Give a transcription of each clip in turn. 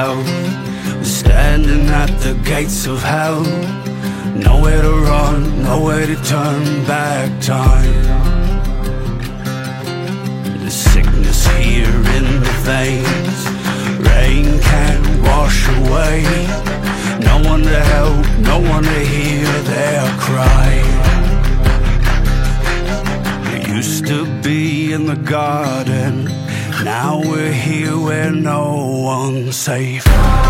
myself. Standing at the gates of hell, nowhere to run, nowhere to turn back time. The sickness here in the veins, rain can't wash away. No one to help, no one to hear their cry. We used to be in the garden, now we're here where no one's safe.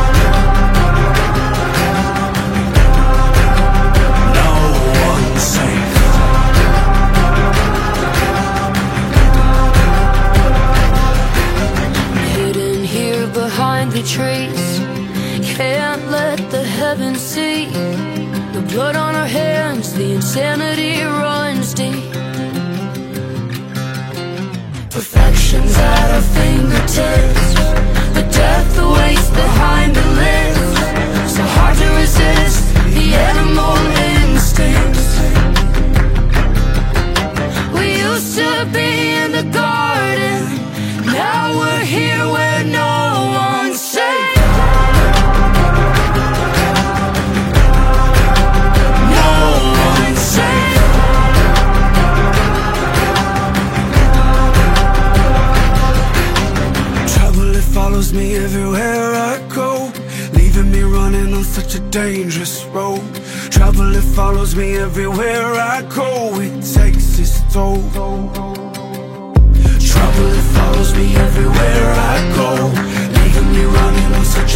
No one's safe. Hidden here behind the trees, can't let the heavens see. The blood on our hands, the insanity runs deep. Perfection's at our fingertips, but death awaits behind the lids. So hard to resist the animal instincts. We used to be in the garden, now we're here where no one's safe. No one's safe. Follows me everywhere I go, leaving me running on such a dangerous road. Trouble, it follows me everywhere I go, it takes its toll. Trouble, it follows me everywhere I go, leaving me running on such